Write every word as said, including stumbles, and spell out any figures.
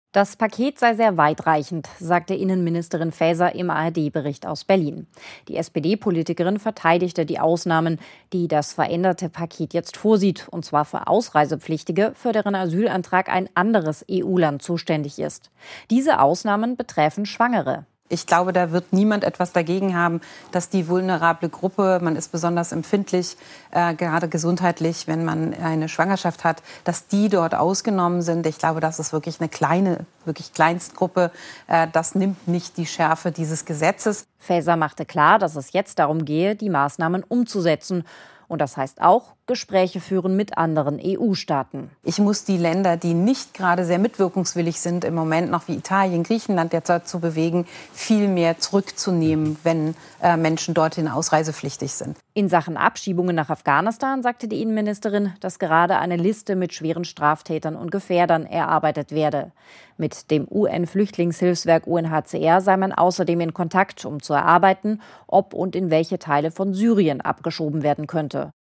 Das Paket sei sehr weitreichend, sagte Innenministerin Faeser im A R D-Bericht aus Berlin. Die S P D-Politikerin verteidigte die Ausnahmen, die das veränderte Paket jetzt vorsieht, und zwar für Ausreisepflichtige, für deren Asylantrag ein anderes E U-Land zuständig ist. Diese Ausnahmen betreffen Schwangere. Ich glaube, da wird niemand etwas dagegen haben, dass die vulnerable Gruppe, man ist besonders empfindlich, äh, gerade gesundheitlich, wenn man eine Schwangerschaft hat, dass die dort ausgenommen sind. Ich glaube, das ist wirklich eine kleine, wirklich Kleinstgruppe. Äh, das nimmt nicht die Schärfe dieses Gesetzes. Faeser machte klar, dass es jetzt darum gehe, die Maßnahmen umzusetzen. Und das heißt auch, Gespräche führen mit anderen E U-Staaten. Ich muss die Länder, die nicht gerade sehr mitwirkungswillig sind, im Moment noch wie Italien, Griechenland jetzt dazu bewegen, viel mehr zurückzunehmen, wenn äh, Menschen dorthin ausreisepflichtig sind. In Sachen Abschiebungen nach Afghanistan sagte die Innenministerin, dass gerade eine Liste mit schweren Straftätern und Gefährdern erarbeitet werde. Mit dem U N-Flüchtlingshilfswerk U N H C R sei man außerdem in Kontakt, um zu erarbeiten, ob und in welche Teile von Syrien abgeschoben werden könnte.